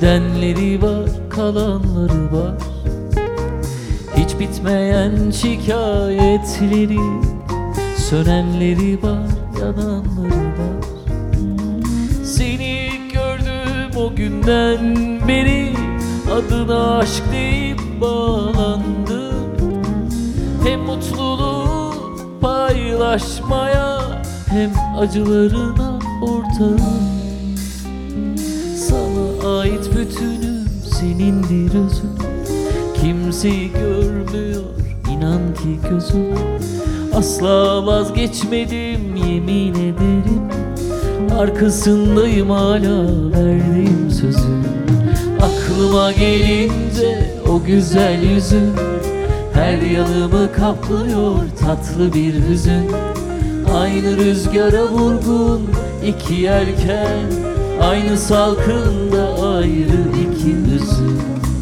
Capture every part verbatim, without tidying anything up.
Gidenleri var, kalanları var. Hiç bitmeyen şikayetleri, sönenleri var, yananları var. Seni gördüm o günden beri, adına aşk deyip bağlandım. Hem mutluluğu paylaşmaya, hem acılarına ortağım. Sana ait bütünüm, senindir özüm. Kimseyi görmüyor, inan ki gözüm. Asla vazgeçmedim, yemin ederim. Arkasındayım hala verdiğim sözüm. Aklıma gelince o güzel yüzün, her yanımı kaplıyor tatlı bir hüzün. Aynı rüzgara vurgun iki yelken, aynı salkımda ayrı iki hüzün.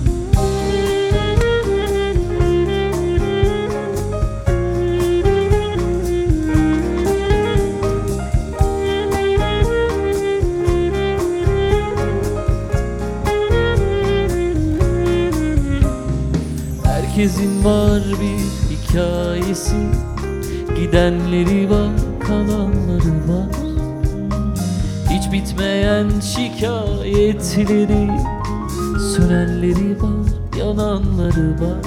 Herkesin var bir hikayesi, gidenleri var, kalanları var. Hiç bitmeyen şikayetleri, sönenleri var, yananları var.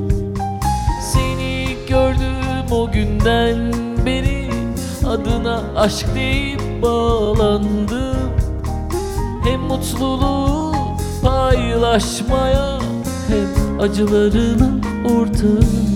Seni gördüm o günden beri, adına aşk deyip bağlandım. Hem mutluluğu paylaşmaya, hem acılarına ortağım.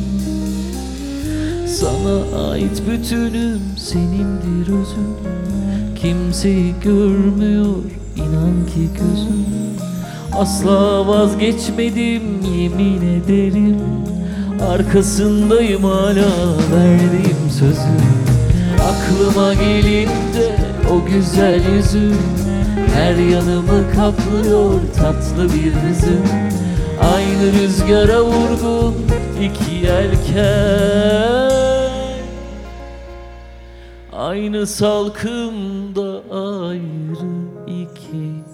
Sana ait bütünüm, senindir özüm. Kimseyi görmüyor, inan ki gözüm. Asla vazgeçmedim, yemin ederim. Arkasındayım hala verdiğim sözüm. Aklıma gelince o güzel yüzün, her yanımı kaplıyor tatlı bir hüzün. Aynı rüzgara vurgun iki yelken, aynı salkımda ayrı iki